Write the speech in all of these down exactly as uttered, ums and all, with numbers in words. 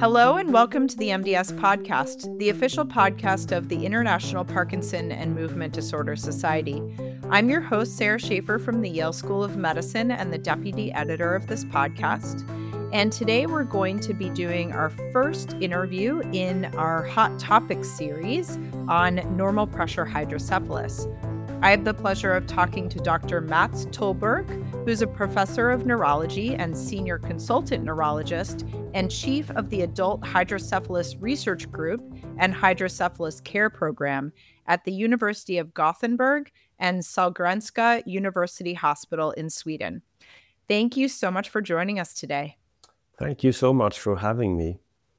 Hello and welcome to the M D S Podcast, the official podcast of the International Parkinson and Movement Disorder Society. I'm your host, Sarah Schaefer from the Yale School of Medicine and the deputy editor of this podcast. And today we're going to be doing our first interview in our Hot Topics series on normal pressure hydrocephalus. I have the pleasure of talking to Doctor Mats Tullberg, who's a professor of neurology and senior consultant neurologist and chief of the Adult Hydrocephalus Research Group and Hydrocephalus Care Program at the University of Gothenburg and Sahlgrenska University Hospital in Sweden. Thank you so much for joining us today. Thank you so much for having me.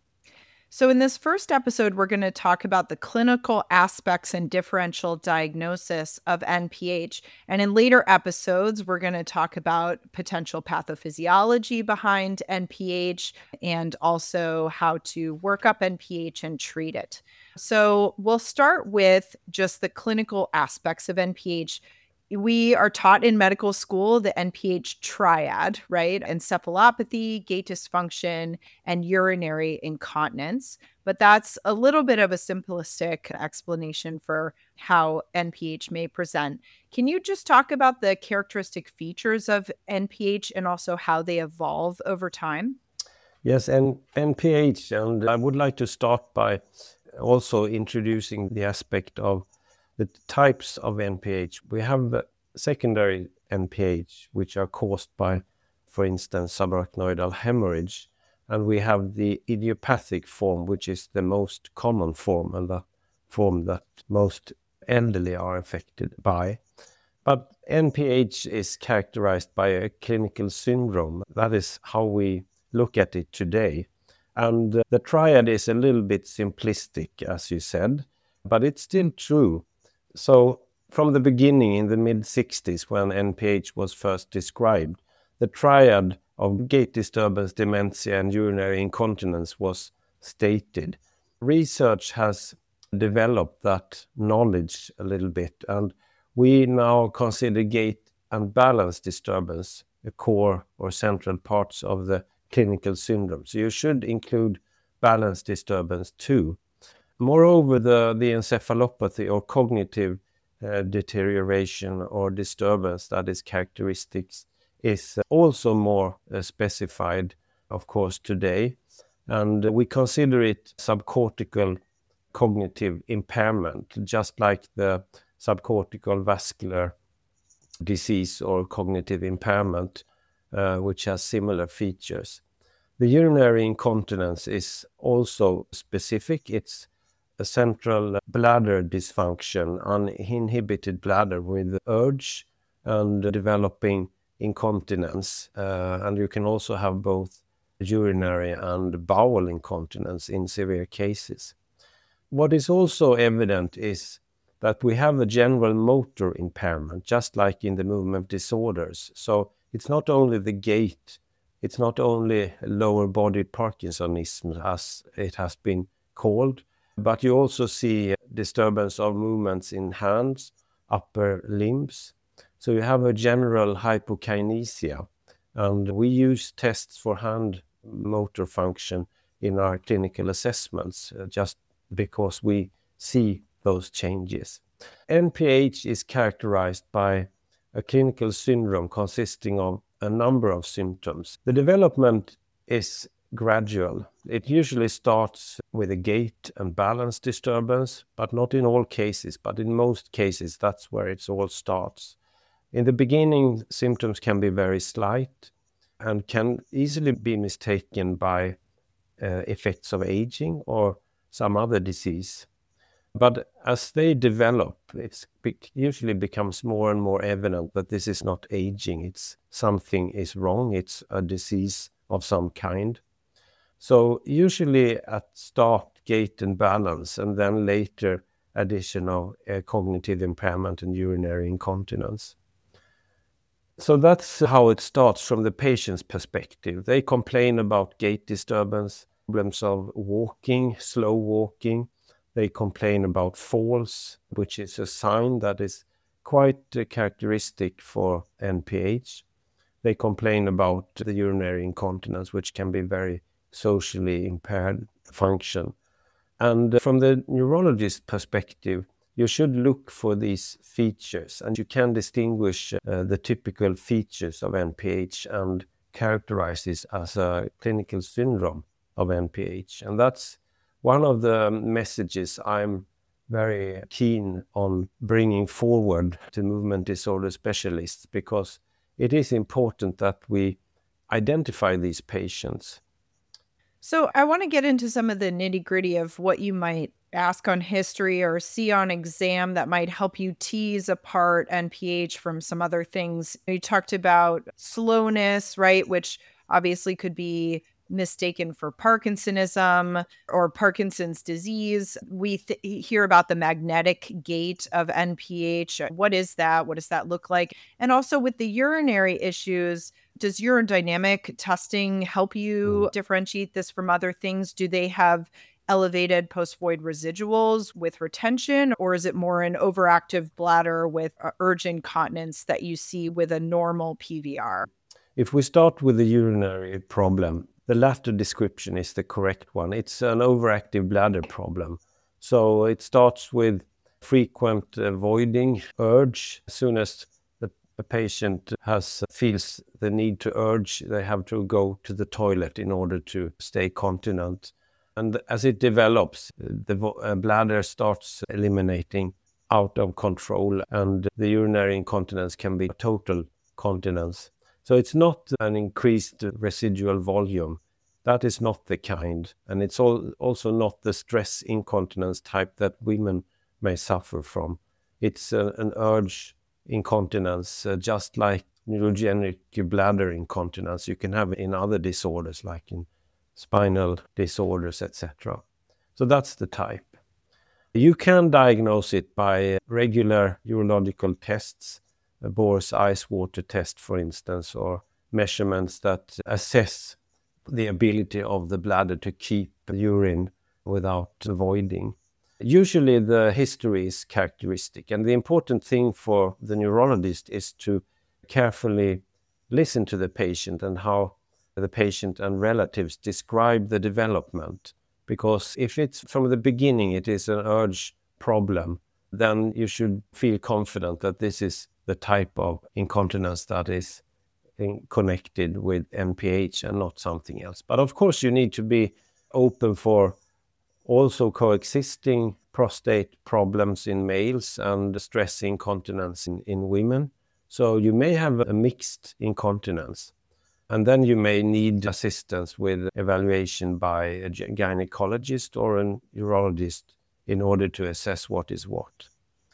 So in this first episode, we're going to talk about the clinical aspects and differential diagnosis of N P H. And in later episodes, we're going to talk about potential pathophysiology behind N P H and also how to work up N P H and treat it. So we'll start with just the clinical aspects of N P H. We are taught in medical school the N P H triad, right? Encephalopathy, gait dysfunction, and urinary incontinence. But that's a little bit of a simplistic explanation for how N P H may present. Can you just talk about the characteristic features of N P H and also how they evolve over time? Yes, and N P H, and I would like to start by also introducing the aspect of the types of N P H. We have secondary N P H, which are caused by, for instance, subarachnoidal hemorrhage. And we have the idiopathic form, which is the most common form and the form that most elderly are affected by. But N P H is characterized by a clinical syndrome. That is how we look at it today. And the triad is a little bit simplistic, as you said, but it's still true. So from the beginning in the mid sixties, when N P H was first described, the triad of gait disturbance, dementia, and urinary incontinence was stated. Research has developed that knowledge a little bit, and we now consider gait and balance disturbance the core or central parts of the clinical syndrome. So you should include balance disturbance too. Moreover, the, the encephalopathy or cognitive uh, deterioration or disturbance that is characteristics is also more uh, specified, of course, today. And we consider it subcortical cognitive impairment, just like the subcortical vascular disease or cognitive impairment, uh, which has similar features. The urinary incontinence is also specific. It's a central bladder dysfunction, uninhibited bladder with urge and developing incontinence. Uh, and you can also have both urinary and bowel incontinence in severe cases. What is also evident is that we have a general motor impairment, just like in the movement disorders. So it's not only the gait, it's not only lower body Parkinsonism, as it has been called, but you also see disturbance of movements in hands, upper limbs. So you have a general hypokinesia. And we use tests for hand motor function in our clinical assessments, uh, just because we see those changes. N P H is characterized by a clinical syndrome consisting of a number of symptoms. The development is gradual. It usually starts with a gait and balance disturbance, but not in all cases, but in most cases, that's where it all starts. In the beginning, symptoms can be very slight and can easily be mistaken by uh, effects of aging or some other disease. But as they develop, it usually becomes more and more evident that this is not aging, it's something is wrong, it's a disease of some kind. So usually at start, gait and balance, and then later addition of uh, cognitive impairment and urinary incontinence. So that's how it starts from the patient's perspective. They complain about gait disturbance, problems of walking, slow walking. They complain about falls, which is a sign that is quite uh, characteristic for N P H. They complain about the urinary incontinence, which can be very socially impaired function. And from the neurologist perspective, you should look for these features, and you can distinguish uh, the typical features of N P H and characterize this as a clinical syndrome of N P H. And that's one of the messages I'm very keen on bringing forward to movement disorder specialists, because it is important that we identify these patients. So I want to get into some of the nitty-gritty of what you might ask on history or see on exam that might help you tease apart N P H from some other things. You talked about slowness, right? Which obviously could be mistaken for Parkinsonism or Parkinson's disease. We th- hear about the magnetic gait of N P H. What is that? What does that look like? And also with the urinary issues, does urodynamic testing help you differentiate this from other things? Do they have elevated post-void residuals with retention, or is it more an overactive bladder with uh, urge incontinence that you see with a normal P V R? If we start with the urinary problem, the latter description is the correct one. It's an overactive bladder problem. So it starts with frequent uh, voiding urge. As soon as the, the patient has feels the need to urge, they have to go to the toilet in order to stay continent. And as it develops, the uh, bladder starts eliminating out of control, and the urinary incontinence can be total continence. So it's not an increased residual volume. That is not the kind. And it's all, also not the stress incontinence type that women may suffer from. It's a, an urge incontinence, uh, just like neurogenic bladder incontinence you can have in other disorders, like in spinal disorders, et cetera. So that's the type. You can diagnose it by regular urological tests, a Bohr's ice water test, for instance, or measurements that assess the ability of the bladder to keep urine without voiding. Usually the history is characteristic, and the important thing for the neurologist is to carefully listen to the patient and how the patient and relatives describe the development. Because if it's from the beginning, it is an urge problem, then you should feel confident that this is the type of incontinence that is in connected with N P H and not something else. But of course, you need to be open for also coexisting prostate problems in males and stress incontinence in, in women. So you may have a mixed incontinence. And then you may need assistance with evaluation by a gynecologist or a urologist in order to assess what is what.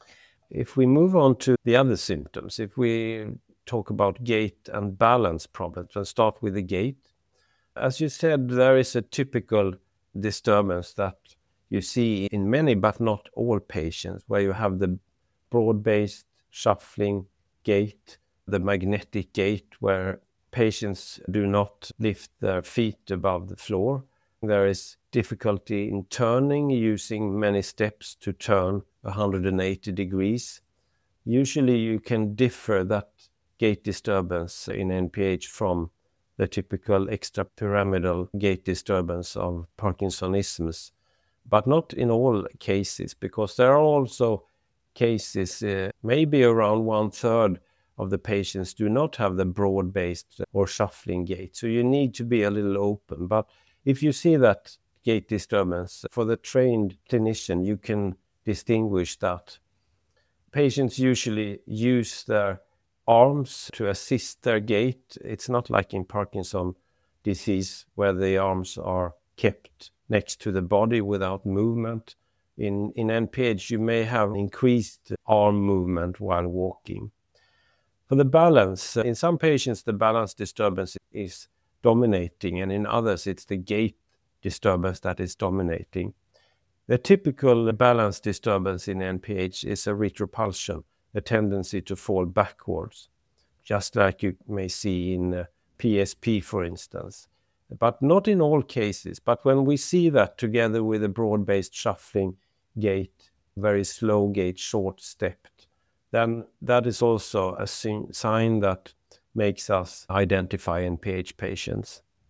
If we move on to the other symptoms, if we talk about gait and balance problems, and start with the gait. As you said, there is a typical disturbance that you see in many, but not all patients, where you have the broad-based shuffling gait, the magnetic gait, where patients do not lift their feet above the floor. There is difficulty in turning, using many steps to turn one hundred eighty degrees. Usually you can differ that gait disturbance in N P H from the typical extrapyramidal gait disturbance of Parkinsonisms, but not in all cases, because there are also cases, uh, maybe around one third of the patients do not have the broad-based or shuffling gait. So you need to be a little open. But if you see that gait disturbance, for the trained clinician, you can distinguish that. Patients usually use their arms to assist their gait. It's not like in Parkinson disease where the arms are kept next to the body without movement. In, in N P H, you may have increased arm movement while walking. For the balance, in some patients, the balance disturbance is dominating, and in others, it's the gait disturbance that is dominating. The typical balance disturbance in N P H is a retropulsion, a tendency to fall backwards, just like you may see in uh, P S P, for instance. But not in all cases. But when we see that together with a broad-based shuffling gait, very slow gait, short-stepped, then that is also a sign that makes us identify N P H patients.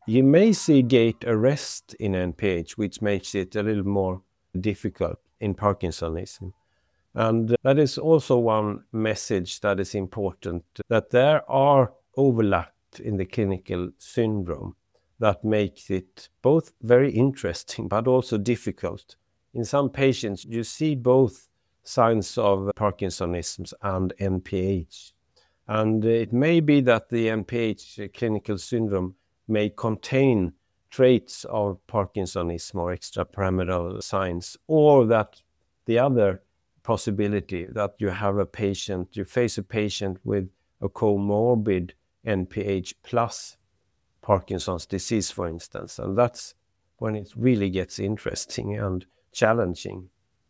You may see gait arrest in N P H, which makes it a little more difficult in Parkinsonism. And that is also one message that is important, that there are overlaps in the clinical syndrome that makes it both very interesting but also difficult. In some patients, you see both signs of Parkinsonism and N P H. And it may be that the N P H clinical syndrome may contain traits of Parkinsonism or extrapyramidal signs, or that the other possibility that you have a patient, you face a patient with a comorbid N P H plus Parkinson's disease, for instance. And that's when it really gets interesting and challenging.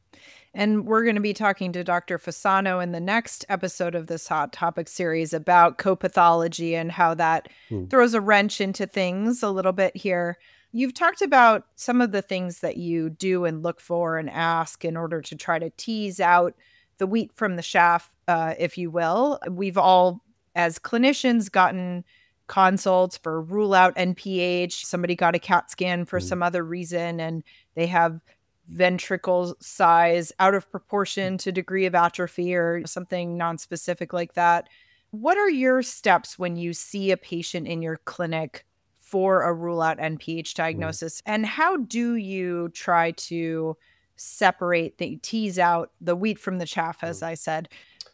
And we're going to be talking to Doctor Fasano in the next episode of this Hot Topic series about copathology and how that mm. throws a wrench into things a little bit here. You've talked about some of the things that you do and look for and ask in order to try to tease out the wheat from the chaff, uh, if you will. We've all, as clinicians, gotten consults for rule out N P H. Somebody got a CAT scan for mm. some other reason, and they have ventricle size out of proportion to degree of atrophy or something nonspecific like that. What are your steps when you see a patient in your clinic for a rule out N P H diagnosis? Mm. And how do you try to separate, the, tease out the wheat from the chaff, as mm. I said?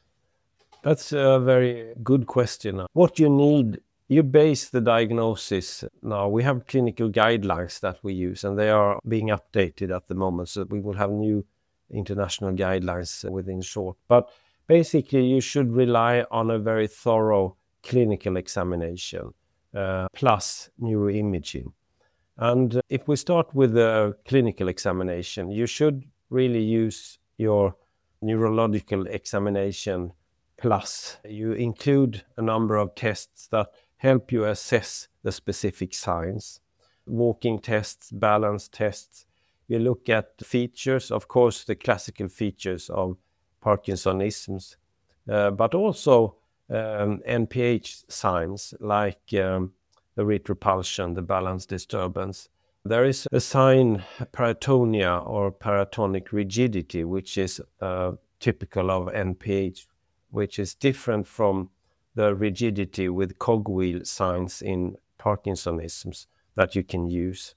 That's a very good question. What you need, you base the diagnosis. Now, we have clinical guidelines that we use, and they are being updated at the moment. So we will have new international guidelines within short. But basically, you should rely on a very thorough clinical examination uh, plus neuroimaging. And if we start with the clinical examination, you should really use your neurological examination plus. You include a number of tests that help you assess the specific signs. Walking tests, balance tests. You look at features, of course, the classical features of Parkinsonism, uh, but also um, N P H signs like um, the retropulsion, the balance disturbance. There is a sign, paratonia or paratonic rigidity, which is uh, typical of N P H, which is different from the rigidity with cogwheel signs in Parkinsonism that you can use.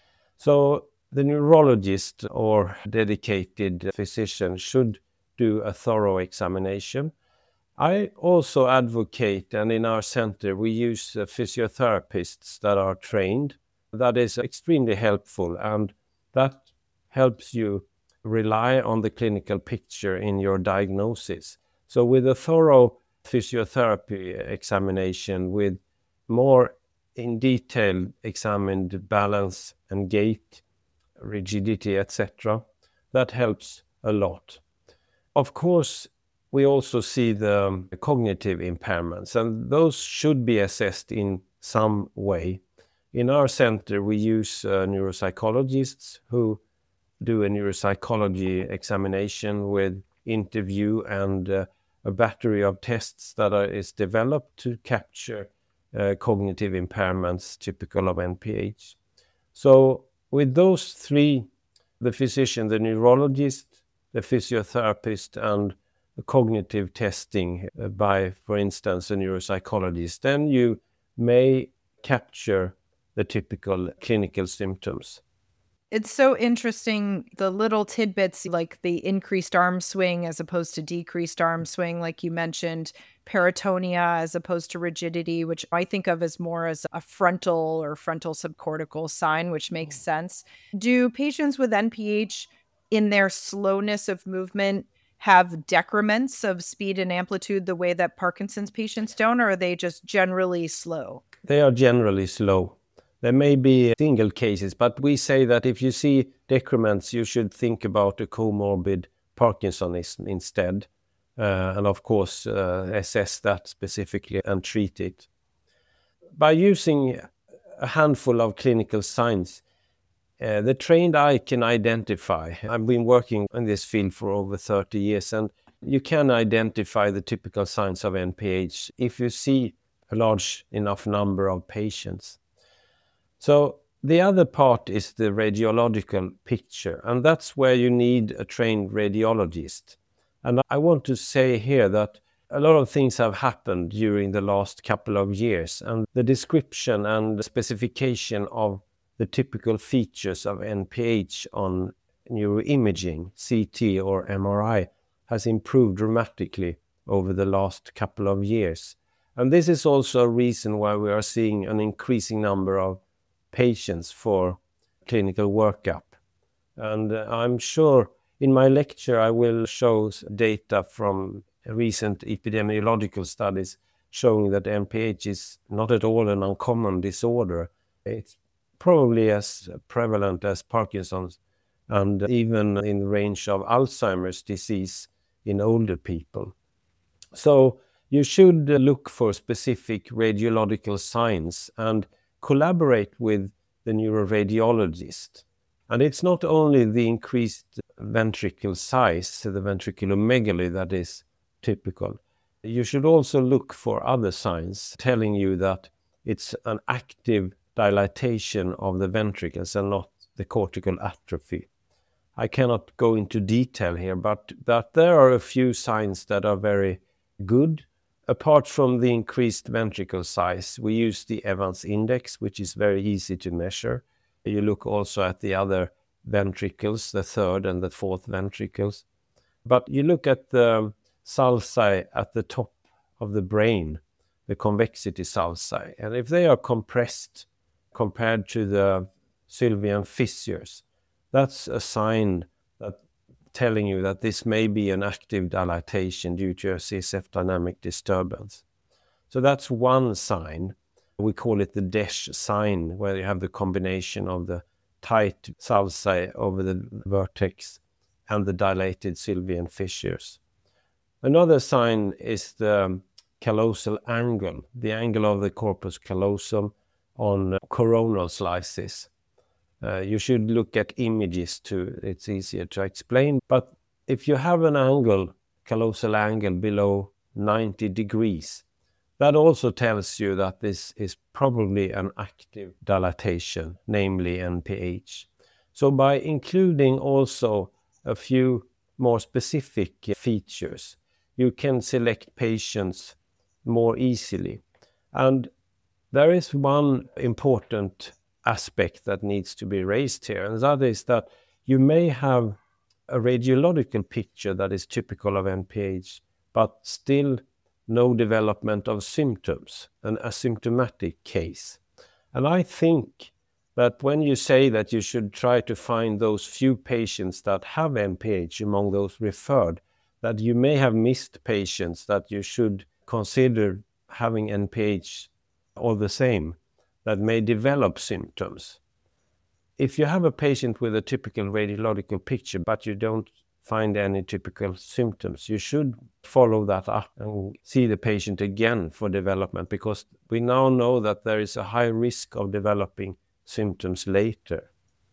So the neurologist or dedicated physician should do a thorough examination. I also advocate, and in our center we use uh, physiotherapists that are trained. That is extremely helpful, and that helps you rely on the clinical picture in your diagnosis. So with a thorough physiotherapy examination with more in detail examined balance and gait, rigidity, et cetera, that helps a lot. Of course, we also see the cognitive impairments, and those should be assessed in some way. In our center, we use uh, neuropsychologists who do a neuropsychology examination with interview and uh, a battery of tests that are, is developed to capture uh, cognitive impairments typical of N P H. So with those three, the physician, the neurologist, the physiotherapist, and the cognitive testing uh, by, for instance, a neuropsychologist, then you may capture the typical clinical symptoms. It's so interesting, the little tidbits like the increased arm swing as opposed to decreased arm swing, like you mentioned, paratonia as opposed to rigidity, which I think of as more as a frontal or frontal subcortical sign, which makes sense. Do patients with N P H in their slowness of movement have decrements of speed and amplitude the way that Parkinson's patients don't, or are they just generally slow? They are generally slow. There may be single cases, but we say that if you see decrements, you should think about a comorbid Parkinsonism instead. Uh, and of course, uh, assess that specifically and treat it. By using a handful of clinical signs, uh, the trained eye can identify. I've been working in this field for over thirty years, and you can identify the typical signs of N P H if you see a large enough number of patients. So the other part is the radiological picture, and that's where you need a trained radiologist. And I want to say here that a lot of things have happened during the last couple of years, and the description and specification of the typical features of N P H on neuroimaging, C T or M R I, has improved dramatically over the last couple of years. And this is also a reason why we are seeing an increasing number of patients for clinical workup. And uh, I'm sure in my lecture I will show data from recent epidemiological studies showing that N P H is not at all an uncommon disorder. It's probably as prevalent as Parkinson's and even in the range of Alzheimer's disease in older people. So you should look for specific radiological signs and collaborate with the neuroradiologist. And it's not only the increased ventricle size, the ventriculomegaly, that is typical. You should also look for other signs telling you that it's an active dilatation of the ventricles and not the cortical atrophy. I cannot go into detail here, but, but there are a few signs that are very good. Apart from the increased ventricle size, we use the Evans index, which is very easy to measure. You look also at the other ventricles, the third and the fourth ventricles. But you look at the sulci at the top of the brain, the convexity sulci, and if they are compressed compared to the sylvian fissures, that's a sign that telling you that this may be an active dilatation due to a C S F dynamic disturbance. So that's one sign. We call it the Desch sign, where you have the combination of the tight sulci over the vertex and the dilated sylvian fissures. Another sign is the callosal angle, the angle of the corpus callosum on coronal slices. Uh, you should look at images too, it's easier to explain. But if you have an angle, callosal angle below ninety degrees, that also tells you that this is probably an active dilatation, namely N P H. So by including also a few more specific features, you can select patients more easily. And there is one important aspect that needs to be raised here, and that is that you may have a radiological picture that is typical of N P H, but still no development of symptoms, an asymptomatic case. And I think that when you say that you should try to find those few patients that have N P H among those referred, that you may have missed patients that you should consider having N P H all the same, that may develop symptoms. If you have a patient with a typical radiological picture, but you don't find any typical symptoms, you should follow that up and see the patient again for development, because we now know that there is a high risk of developing symptoms later.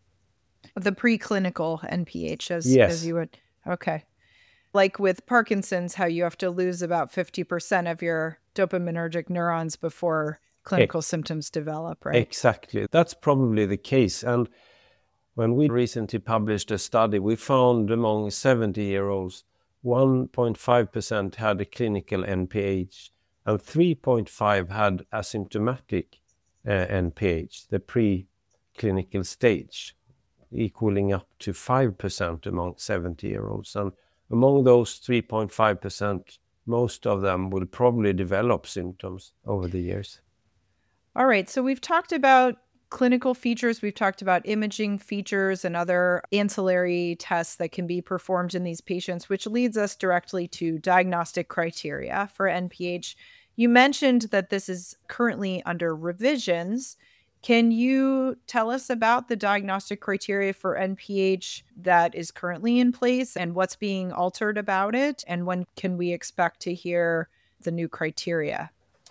The preclinical N P H, as, yes. as you would, okay. Like with Parkinson's, how you have to lose about fifty percent of your dopaminergic neurons before clinical Ex- symptoms develop, right? Exactly. That's probably the case. And when we recently published a study, we found among seventy-year-olds, one point five percent had a clinical N P H and three point five had asymptomatic uh, N P H, the preclinical stage, equaling up to five percent among seventy-year-olds. And among those three point five percent, most of them will probably develop symptoms over the years. All right, so we've talked about clinical features, we've talked about imaging features and other ancillary tests that can be performed in these patients, which leads us directly to diagnostic criteria for N P H. You mentioned that this is currently under revisions. Can you tell us about the diagnostic criteria for N P H that is currently in place and what's being altered about it? And when can we expect to hear the new criteria?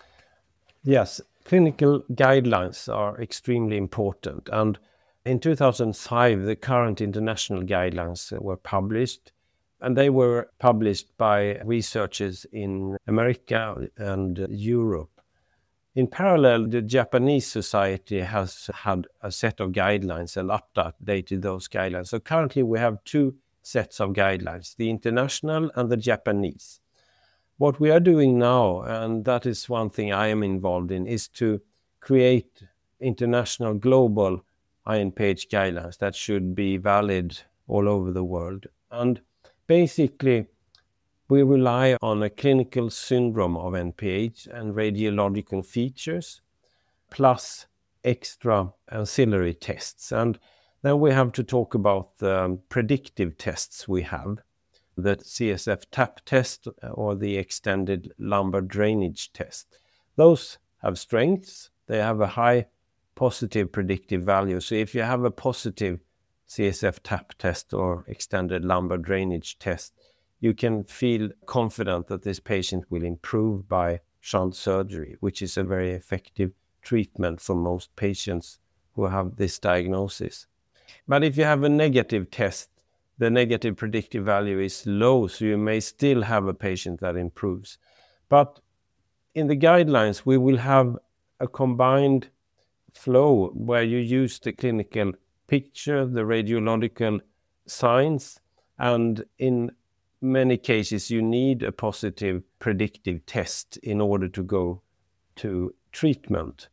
Yes, clinical guidelines are extremely important. And in two thousand five, the current international guidelines were published. And they were published by researchers in America and Europe. In parallel, the Japanese society has had a set of guidelines and updated those guidelines. So currently we have two sets of guidelines, the international and the Japanese. What we are doing now, and that is one thing I am involved in, is to create international global I N P H guidelines that should be valid all over the world. And basically, we rely on a clinical syndrome of N P H and radiological features, plus extra ancillary tests. And then we have to talk about the predictive tests we have, the C S F TAP test or the extended lumbar drainage test. Those have strengths. They have a high positive predictive value. So if you have a positive C S F TAP test or extended lumbar drainage test, you can feel confident that this patient will improve by shunt surgery, which is a very effective treatment for most patients who have this diagnosis. But if you have a negative test, the negative predictive value is low, so you may still have a patient that improves. But in the guidelines, we will have a combined flow where you use the clinical picture, the radiological signs, and in many cases you need a positive predictive test in order to go to treatment.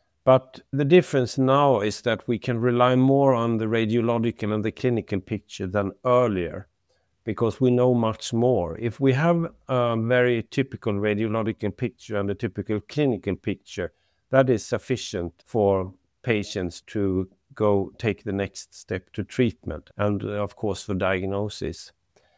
But the difference now is that we can rely more on the radiological and the clinical picture than earlier, because we know much more. If we have a very typical radiological picture and a typical clinical picture, that is sufficient for patients to go take the next step to treatment and, of course, for diagnosis.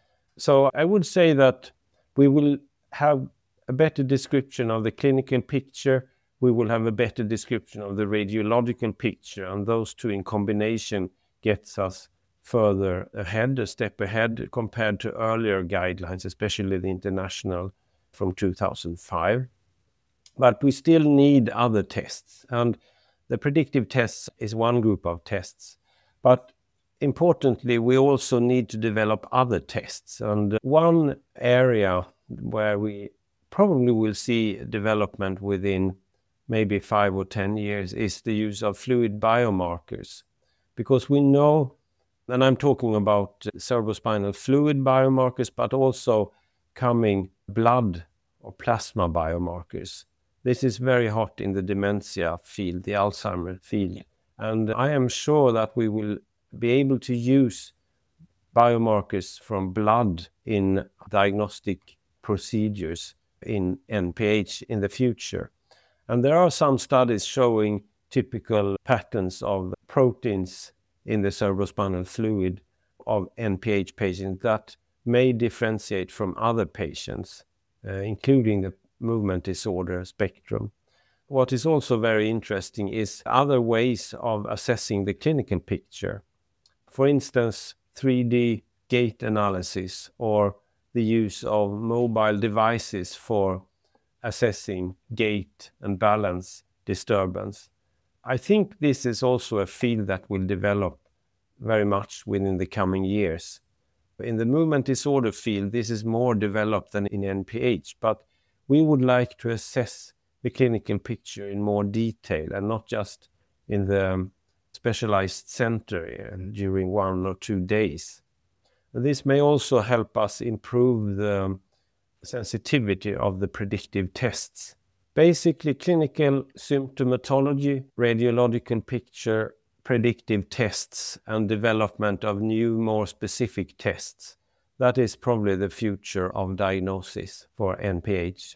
So I would say that we will have a better description of the clinical picture, we will have a better description of the radiological picture, and those two in combination gets us further ahead, a step ahead compared to earlier guidelines, especially the international from two thousand five. But we still need other tests, and the predictive tests is one group of tests. But importantly, we also need to develop other tests. And one area where we probably will see development within maybe five or ten years is the use of fluid biomarkers. Because we know, and I'm talking about cerebrospinal fluid biomarkers, but also coming blood or plasma biomarkers. This is very hot in the dementia field, the Alzheimer field. And I am sure that we will be able to use biomarkers from blood in diagnostic procedures in N P H in the future. And there are some studies showing typical patterns of proteins in the cerebrospinal fluid of N P H patients that may differentiate from other patients, uh, including the movement disorder spectrum. What is also very interesting is other ways of assessing the clinical picture. For instance, three D gait analysis or the use of mobile devices for assessing gait and balance disturbance. I think this is also a field that will develop very much within the coming years. In the movement disorder field, this is more developed than in N P H, but we would like to assess the clinical picture in more detail and not just in the specialized center during one or two days. This may also help us improve the sensitivity of the predictive tests. Basically, clinical symptomatology, radiological picture, predictive tests, and development of new, more specific tests. That is probably the future of diagnosis for N P H.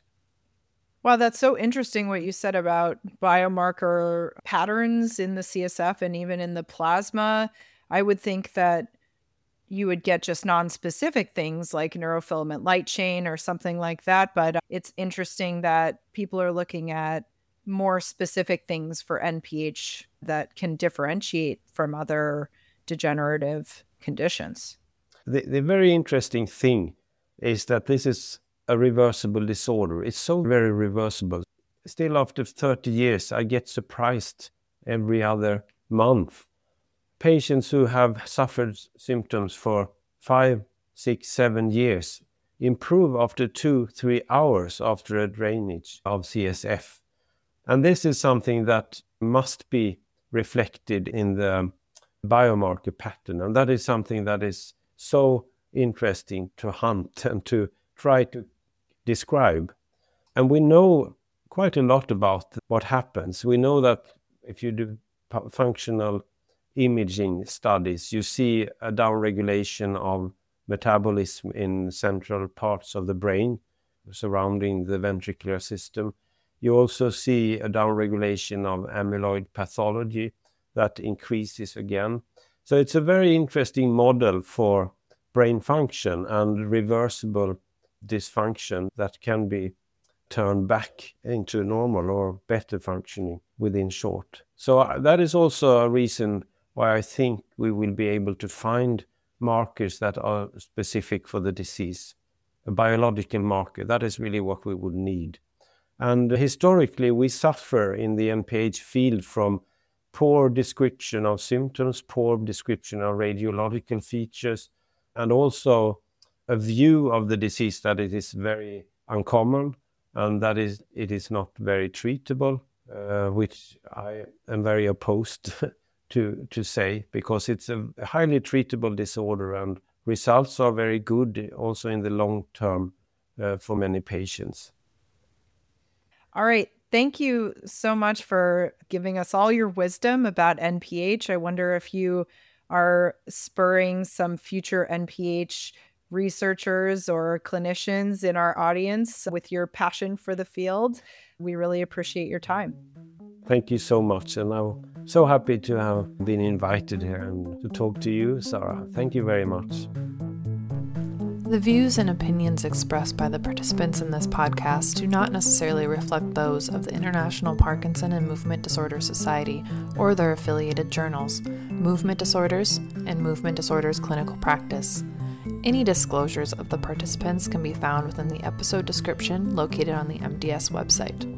Wow, that's so interesting what you said about biomarker patterns in the C S F and even in the plasma. I would think that you would get just non-specific things like neurofilament light chain or something like that. But it's interesting that people are looking at more specific things for N P H that can differentiate from other degenerative conditions. The, the very interesting thing is that this is a reversible disorder. It's so very reversible. Still, after thirty years, I get surprised every other month. Patients who have suffered symptoms for five, six, seven years improve after two, three hours after a drainage of C S F. And this is something that must be reflected in the biomarker pattern. And that is something that is so interesting to hunt and to try to describe. And we know quite a lot about what happens. We know that if you do functional imaging studies, you see a downregulation of metabolism in central parts of the brain surrounding the ventricular system. You also see a downregulation of amyloid pathology that increases again. So it's a very interesting model for brain function and reversible dysfunction that can be turned back into normal or better functioning within short. So that is also a reason why I think we will be able to find markers that are specific for the disease. A biological marker, that is really what we would need. And historically, we suffer in the N P H field from poor description of symptoms, poor description of radiological features, and also a view of the disease that it is very uncommon and that is it is not very treatable, uh, which I am very opposed to to say, because it's a highly treatable disorder and results are very good also in the long term uh, for many patients. All right. Thank you so much for giving us all your wisdom about N P H. I wonder if you are spurring some future N P H researchers or clinicians in our audience with your passion for the field. We really appreciate your time. Thank you so much. And I'm so happy to have been invited here and to talk to you, Sarah. Thank you very much. The views and opinions expressed by the participants in this podcast do not necessarily reflect those of the International Parkinson and Movement Disorder Society or their affiliated journals, Movement Disorders and Movement Disorders Clinical Practice. Any disclosures of the participants can be found within the episode description located on the M D S website.